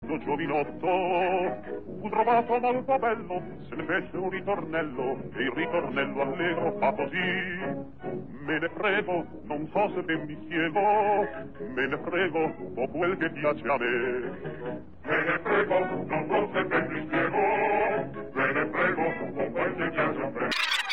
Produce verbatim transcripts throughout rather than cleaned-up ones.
questo giovinotto fu trovato molto bello, se ne fece un ritornello e il ritornello allegro fa così. Me ne frego, non so se ben mi spiego, me ne frego, o quel che piace a me. Me ne frego, non so se ben mi spiego, me ne frego, o quel che piace a me.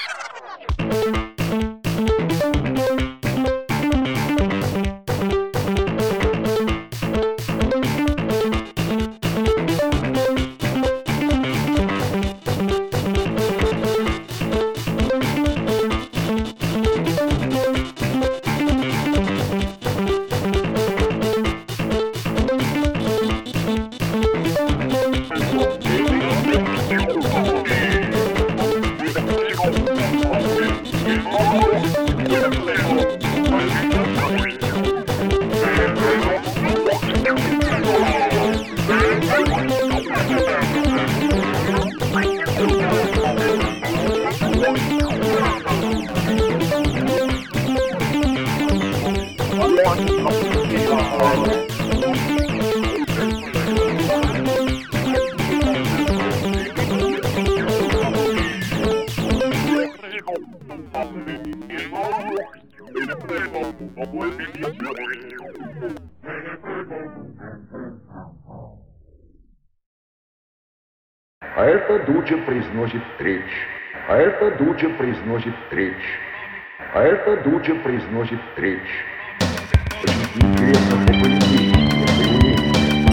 А это Дуча произносит речь. А это Дуча произносит речь. А это Дуча произносит речь. Очень интересно по поведению, по поведению.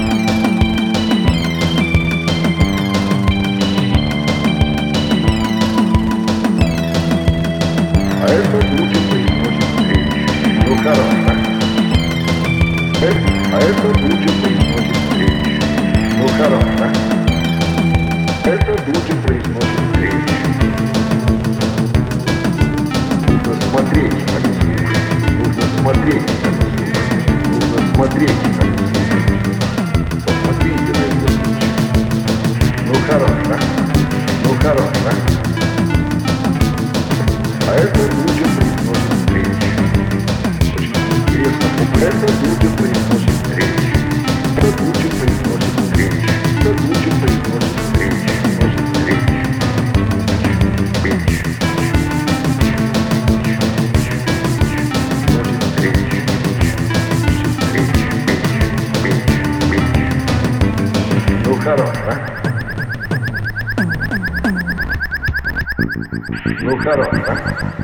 А это Дуча произносит речь. Ну хорошо. А это Дуча произносит речь. Ну хорошо. Это Дуча произносит речь. Нужно смотреть, а не слушать. Нужно смотреть, а не слушать. Нужно смотреть, а не слушать. Посмотрите на этот случай. Ну хорошо. Ну хорошо. А это Дуча произносит речь. Очень интересно. Это Дуча произносит речь. Это Дуча произносит речь. Это Дуча произносит речь. Хорош, а? Ну хорош, а?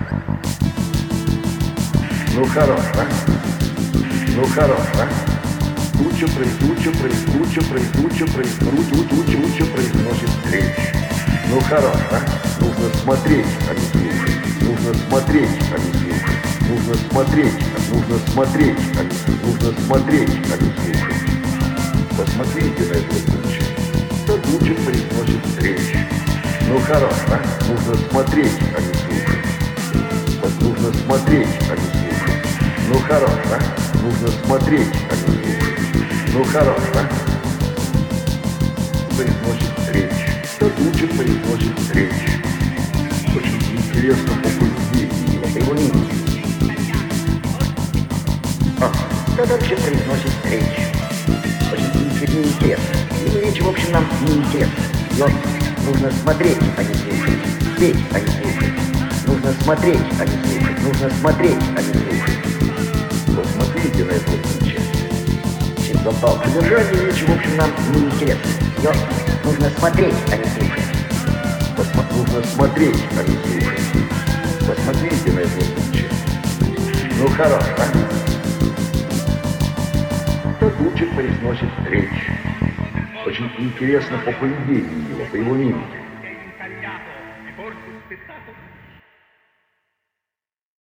Ну хорош, а? Ну хорош, а? Дуча произнуча, произнуча, произнуча, произнуча, Дуча произносит речь. Ну хорош, а? Нужно смотреть, а не слушать. Нужно смотреть, а не слушать. Нужно смотреть, нужно смотреть, а не нужно смотреть, а не слушать. Посмотрите на этот случай. Дуча произносит речь. Ну хорош, а? Нужно смотреть, а не слушать. Нужно смотреть, а не слушать. Ну хорош, а? Нужно смотреть, а не слушать. Ну хорош, а? Произносит речь. Дуча произносит речь. Очень интересно по поведению. Это его мимика. О, Дуча произносит речь. Очень интересно. Его речь, в общем, нам не интересна. Но нужно смотреть, а не слушать. Петь, а не слушать. Нужно смотреть, а не слушать. Нужно смотреть, а не слушать. Посмотрите на этого случая. Чем попал. Содержание речи, в общем, нам не интересно. Но нужно смотреть, а не слушать. Посмо... Нужно смотреть, а не слушать. Посмотрите на этого случая. Ну хорош, а? Дуча произносит речь. Очень интересно по поведению его, по его мимике.